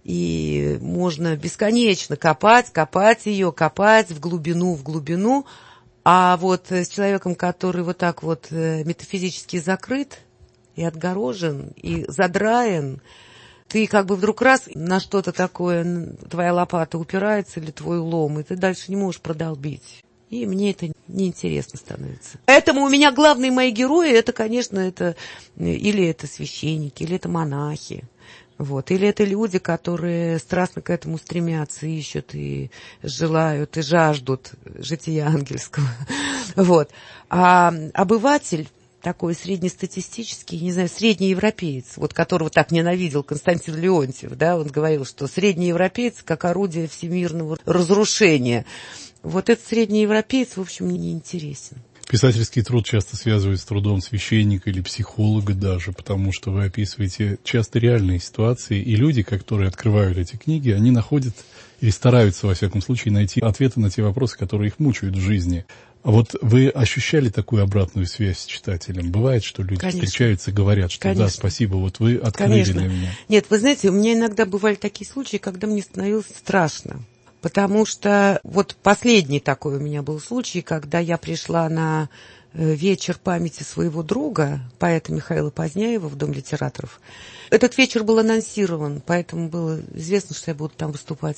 и можно бесконечно копать, копать ее, копать в глубину, в глубину, а вот с человеком, который вот так вот метафизически закрыт и отгорожен, и задраен, ты как бы вдруг раз на что-то такое, твоя лопата упирается или твой лом, и ты дальше не можешь продолбить. И мне это неинтересно становится. Поэтому у меня главные мои герои, это, конечно, это или это священники, или это монахи. Вот. Или это люди, которые страстно к этому стремятся, ищут и желают, и жаждут жития ангельского. Вот. А обыватель, такой среднестатистический, не знаю, средний европеец, вот которого так ненавидел Константин Леонтьев, да, он говорил, что средний европеец как орудие всемирного разрушения. Вот этот средний европеец, в общем, мне не интересен. Писательский труд часто связывают с трудом священника или психолога даже, потому что вы описываете часто реальные ситуации, и люди, которые открывают эти книги, они находят или стараются, во всяком случае, найти ответы на те вопросы, которые их мучают в жизни. А вот вы ощущали такую обратную связь с читателем? Бывает, что люди Конечно. встречаются и говорят, что Конечно. да, спасибо, вот вы открыли Конечно. для меня. Нет, вы знаете, у меня иногда бывали такие случаи, когда мне становилось страшно. Потому что вот последний такой у меня был случай, когда я пришла на вечер памяти своего друга, поэта Михаила Поздняева, в Дом литераторов. Этот вечер был анонсирован, поэтому было известно, что я буду там выступать.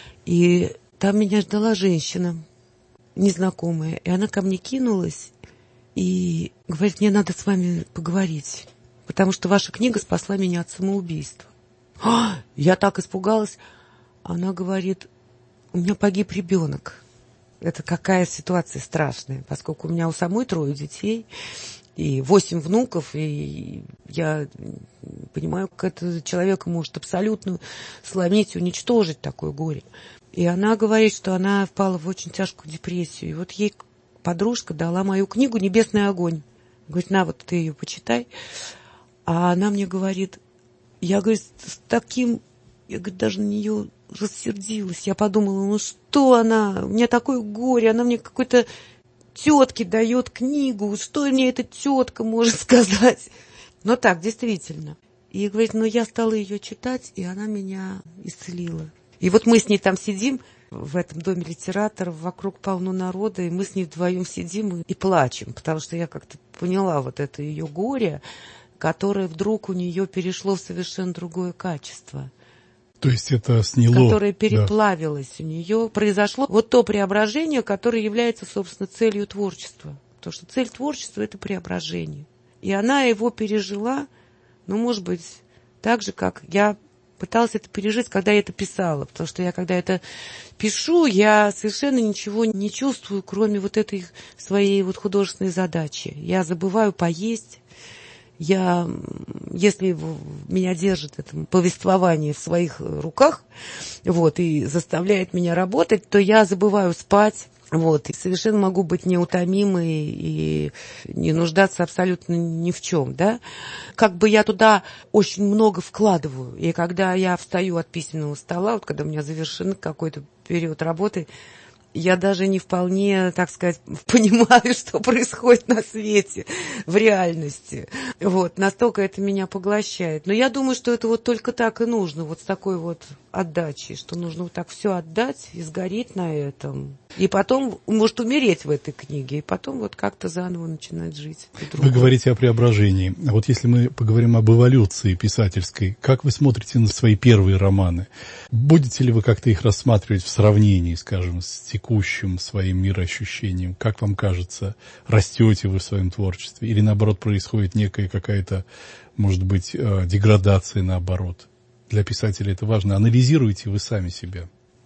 И там меня ждала женщина, незнакомая, и она ко мне кинулась и говорит, мне надо с вами поговорить, потому что ваша книга спасла меня от самоубийства. А, я так испугалась. Она говорит, у меня погиб ребенок. Это какая ситуация страшная, поскольку у меня у самой трое детей и восемь внуков, и я понимаю, как это человека может абсолютно сломить, уничтожить такое горе. И она говорит, что она впала в очень тяжкую депрессию. И вот ей подружка дала мою книгу «Небесный огонь». Говорит, на, вот ты ее почитай. А она мне говорит, я, говорит, с таким, я, говорит, даже на нее рассердилась. Я подумала, ну что она, у меня такое горе, она мне какой-то тетке дает книгу, что мне эта тетка может сказать? Но так, действительно. И говорит, ну я стала ее читать, и она меня исцелила. И вот мы с ней там сидим, в этом доме литераторов, вокруг полно народа, и мы с ней вдвоем сидим и плачем, потому что я как-то поняла вот это ее горе, которое вдруг у нее перешло в совершенно другое качество. То есть это сняло. Которое переплавилось да. у нее. Произошло вот то преображение, которое является, собственно, целью творчества. Потому что цель творчества – это преображение. И она его пережила, ну, может быть, так же, как я пыталась это пережить, когда я это писала, потому что я, когда это пишу, я совершенно ничего не чувствую, кроме вот этой своей вот художественной задачи. Я забываю поесть. Я, если меня держит это повествование в своих руках, вот, и заставляет меня работать, то я забываю спать. Вот, и совершенно могу быть неутомимой и не нуждаться абсолютно ни в чем, да. Как бы я туда очень много вкладываю. И когда я встаю от письменного стола, вот когда у меня завершен какой-то период работы, я даже не вполне, так сказать, понимаю, что происходит на свете, в реальности. Вот, настолько это меня поглощает. Но я думаю, что это вот только так и нужно, вот с такой вот отдачей, что нужно вот так все отдать и сгореть на этом. И потом, может, умереть в этой книге, и потом вот как-то заново начинать жить. Вы говорите о преображении. А вот если мы поговорим об эволюции писательской, как вы смотрите на свои первые романы? Будете ли вы как-то их рассматривать в сравнении, скажем, с текущим своим мироощущением? Как вам кажется, растете вы в своем творчестве? Или, наоборот, происходит некая какая-то, может быть, деградация, наоборот? Для писателя это важно. Анализируете вы сами себя?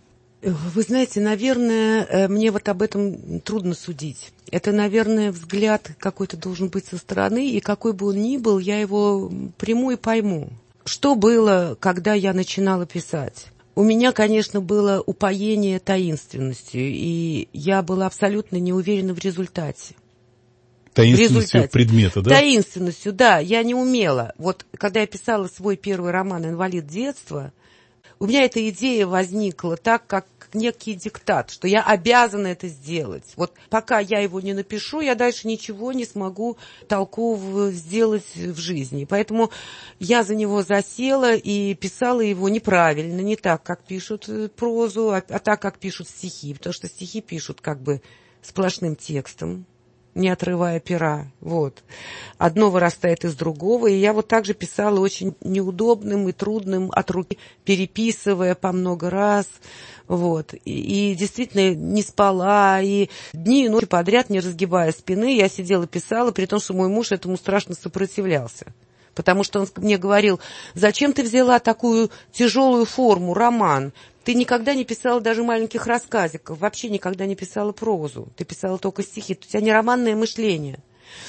Вы знаете, наверное, мне вот об этом трудно судить. Это, наверное, взгляд какой-то должен быть со стороны, и какой бы он ни был, я его приму и пойму. Что было, когда я начинала писать? У меня, конечно, было упоение таинственностью, и я была абсолютно не уверена в результате. Таинственностью предмета, да? Таинственностью, да, я не умела. Вот когда я писала свой первый роман «Инвалид детства», у меня эта идея возникла так, как некий диктат, что я обязана это сделать. Вот пока я его не напишу, я дальше ничего не смогу толкового сделать в жизни. Поэтому я за него засела и писала его неправильно, не так, как пишут прозу, а, а так, как пишут стихи. Потому что стихи пишут как бы сплошным текстом, не отрывая пера, вот. Одно вырастает из другого, и я вот так же писала очень неудобным и трудным от руки, переписывая по много раз, вот. И, и действительно не спала, и дни и ночи подряд, не разгибая спины, я сидела и писала, при том, что мой муж этому страшно сопротивлялся. Потому что он мне говорил: зачем ты взяла такую тяжелую форму, роман? Ты никогда не писала даже маленьких рассказиков, вообще никогда не писала прозу. Ты писала только стихи. У тебя не романное мышление.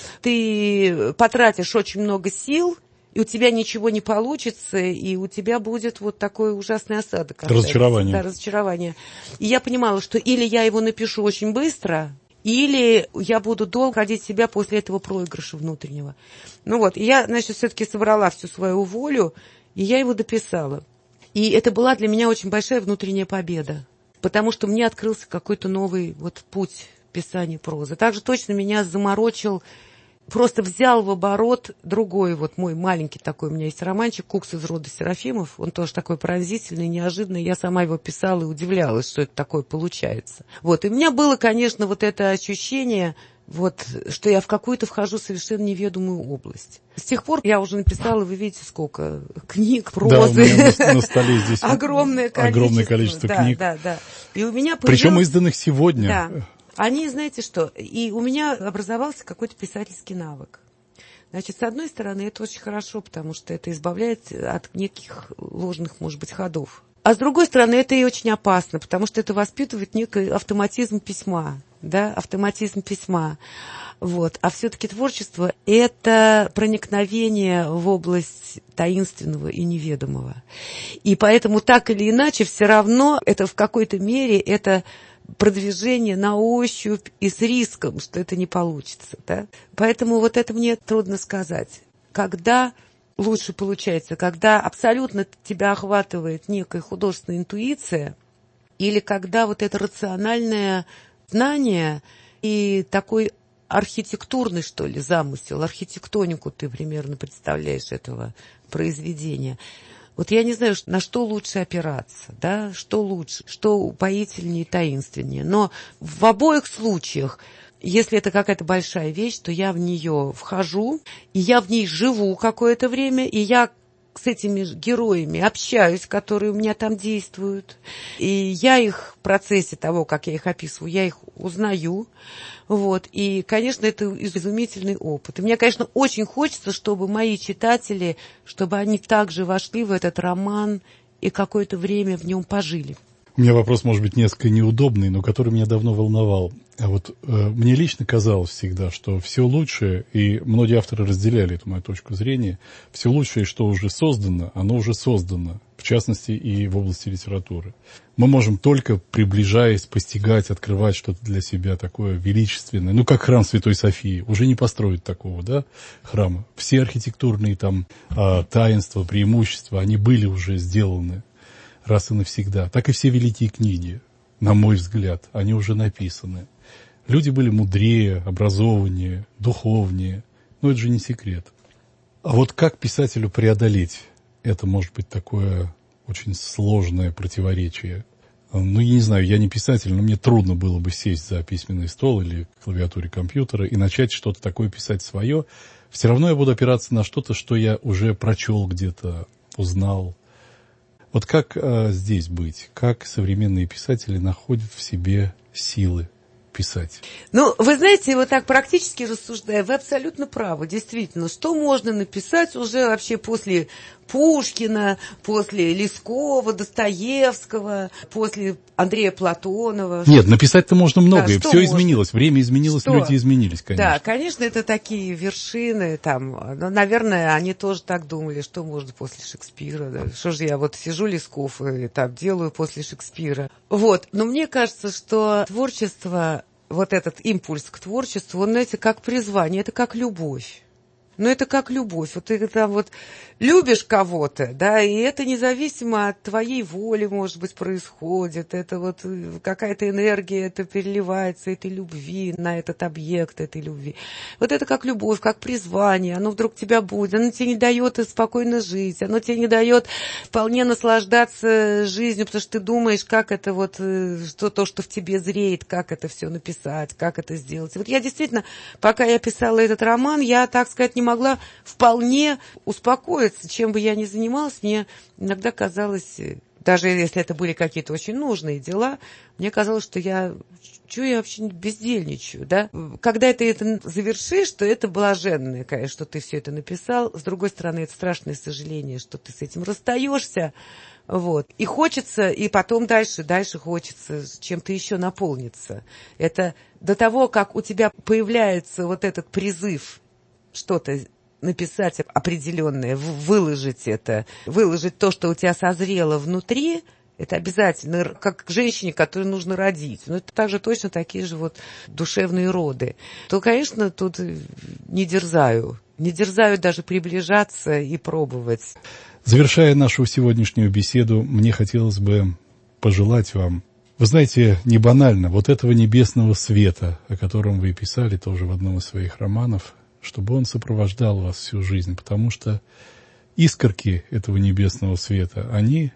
Ты потратишь очень много сил, и у тебя ничего не получится, и у тебя будет вот такой ужасный осадок. Разочарование. Да, разочарование. И я понимала, что или я его напишу очень быстро, или я буду долго ходить себя после этого проигрыша внутреннего. Ну вот, и я, значит, все-таки собрала всю свою волю, и я его дописала. И это была для меня очень большая внутренняя победа, потому что мне открылся какой-то новый вот путь писания прозы. Также точно меня заморочил, просто взял в оборот другой вот мой маленький такой, у меня есть романчик «Кукс из рода Серафимов», он тоже такой пронзительный, неожиданный, я сама его писала и удивлялась, что это такое получается. Вот, и у меня было, конечно, вот это ощущение, вот, что я в какую-то вхожу совершенно неведомую область. С тех пор я уже написала, вы видите, сколько книг, прозы. Да, у меня на, на столе здесь огромное количество, огромное количество да, книг. Да, да. И у меня появилось... Причем изданных сегодня. Да. Они, знаете что, и у меня образовался какой-то писательский навык. Значит, с одной стороны, это очень хорошо, потому что это избавляет от неких ложных, может быть, ходов. А с другой стороны, это и очень опасно, потому что это воспитывает некий автоматизм письма, да, автоматизм письма. Вот. А все-таки творчество – это проникновение в область таинственного и неведомого. И поэтому так или иначе все равно это в какой-то мере это продвижение на ощупь и с риском, что это не получится. Да? Поэтому вот это мне трудно сказать. Когда лучше получается, когда абсолютно тебя охватывает некая художественная интуиция, или когда вот это рациональное знание и такой архитектурный, что ли, замысел, архитектонику ты примерно представляешь этого произведения. Вот я не знаю, на что лучше опираться, да, что лучше, что упоительнее и таинственнее. Но в обоих случаях, если это какая-то большая вещь, то я в нее вхожу, и я в ней живу какое-то время, и я с этими героями общаюсь, которые у меня там действуют. И я их в процессе того, как я их описываю, я их узнаю. Вот. И, конечно, это изумительный опыт. И мне, конечно, очень хочется, чтобы мои читатели, чтобы они также вошли в этот роман и какое-то время в нем пожили. У меня вопрос, может быть, несколько неудобный, но который меня давно волновал. А вот э, мне лично казалось всегда, что все лучшее, и многие авторы разделяли эту мою точку зрения, все лучшее, что уже создано, оно уже создано, в частности и в области литературы. Мы можем только, приближаясь, постигать, открывать что-то для себя такое величественное, ну, как храм Святой Софии. Уже не построить такого, да, храма. Все архитектурные там э, таинства, преимущества, они были уже сделаны раз и навсегда. Так и все великие книги, на мой взгляд, они уже написаны. Люди были мудрее, образованнее, духовнее. Но это же не секрет. А вот как писателю преодолеть это, может быть, такое очень сложное противоречие? Ну, я не знаю, я не писатель, но мне трудно было бы сесть за письменный стол или к клавиатуре компьютера и начать что-то такое писать свое. Все равно я буду опираться на что-то, что я уже прочел где-то, узнал. Вот как а, здесь быть? Как современные писатели находят в себе силы писать? Ну, вы знаете, вот так практически рассуждая, вы абсолютно правы, действительно. Что можно написать уже вообще после Пушкина, после Лескова, Достоевского, после Андрея Платонова? Нет, написать-то можно многое. Да, все можно? изменилось, время изменилось, что? Люди изменились, конечно. Да, конечно, это такие вершины, там, но, наверное, они тоже так думали, что можно после Шекспира, да? Что же я вот сижу, Лесков, и там делаю после Шекспира. Вот, но мне кажется, что творчество, вот этот импульс к творчеству, он, знаете, как призвание, это как любовь. Ну, это как любовь. Вот ты там вот любишь кого-то, да, и это независимо от твоей воли, может быть, происходит. Это вот какая-то энергия, это переливается этой любви на этот объект, этой любви. Вот это как любовь, как призвание. Оно вдруг тебя будет. Оно тебе не дает спокойно жить. Оно тебе не дает вполне наслаждаться жизнью, потому что ты думаешь, как это вот, что то, что в тебе зреет, как это все написать, как это сделать. Вот я действительно, пока я писала этот роман, я, так сказать, не могла вполне успокоиться, чем бы я ни занималась. Мне иногда казалось, даже если это были какие-то очень нужные дела, мне казалось, что я, что я вообще бездельничаю, да? Когда ты это завершишь, то это блаженное, конечно, что ты все это написал. С другой стороны, это страшное сожаление, что ты с этим расстаешься. Вот. И хочется, и потом дальше, дальше хочется чем-то еще наполниться. Это до того, как у тебя появляется вот этот призыв что-то написать определенное, выложить это, выложить то, что у тебя созрело внутри, это обязательно, как женщине, которой нужно родить. Но это также точно такие же вот душевные роды. То, конечно, тут не дерзаю. Не дерзаю даже приближаться и пробовать. Завершая нашу сегодняшнюю беседу, мне хотелось бы пожелать вам, вы знаете, не банально, вот этого небесного света, о котором вы писали тоже в одном из своих романов, чтобы он сопровождал вас всю жизнь, потому что искорки этого небесного света, они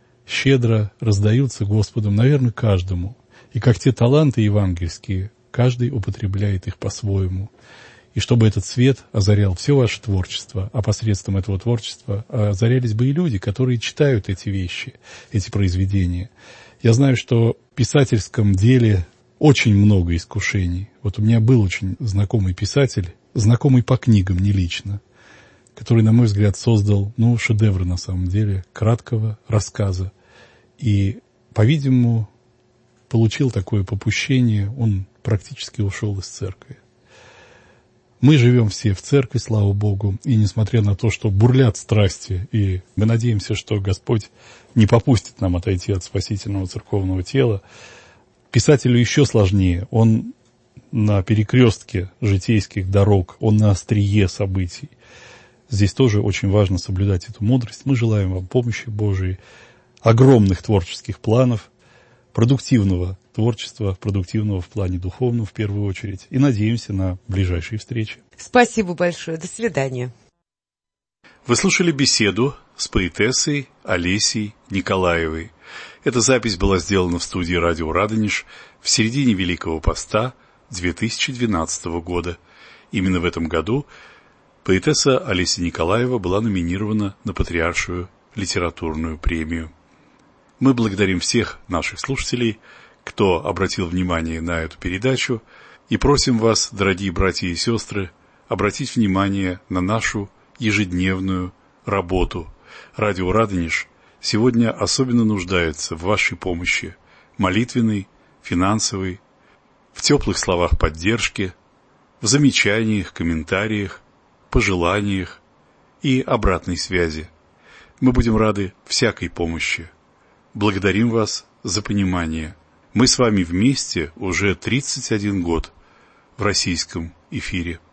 щедро раздаются Господом, наверное, каждому. И как те таланты евангельские, каждый употребляет их по-своему. И чтобы этот свет озарял все ваше творчество, а посредством этого творчества озарялись бы и люди, которые читают эти вещи, эти произведения. Я знаю, что в писательском деле очень много искушений. Вот у меня был очень знакомый писатель, знакомый по книгам, не лично, который, на мой взгляд, создал, ну, шедевр на самом деле, краткого рассказа. И, по-видимому, получил такое попущение, он практически ушел из церкви. Мы живем все в церкви, слава Богу, и несмотря на то, что бурлят страсти, и мы надеемся, что Господь не попустит нам отойти от спасительного церковного тела, писателю еще сложнее. Он на перекрестке житейских дорог, он на острие событий. Здесь тоже очень важно соблюдать эту мудрость. Мы желаем вам помощи Божией, огромных творческих планов, продуктивного творчества, продуктивного в плане духовном в первую очередь. И надеемся на ближайшие встречи. Спасибо большое. До свидания. Вы слушали беседу с поэтессой Олесей Николаевой. Эта запись была сделана в студии радио «Радонеж» в середине Великого Поста две тысячи двенадцатого года. Именно в этом году Поэтесса Олеся Николаева была номинирована на Патриаршую литературную премию. Мы благодарим всех наших слушателей, кто обратил внимание на эту передачу, и просим вас, дорогие братья и сестры, обратить внимание на нашу ежедневную работу. Радио «Радонеж» сегодня особенно нуждается в вашей помощи, молитвенной, финансовой, в теплых словах поддержки, в замечаниях, комментариях, пожеланиях и обратной связи. Мы будем рады всякой помощи. Благодарим вас за понимание. Мы с вами вместе уже тридцать один год в российском эфире.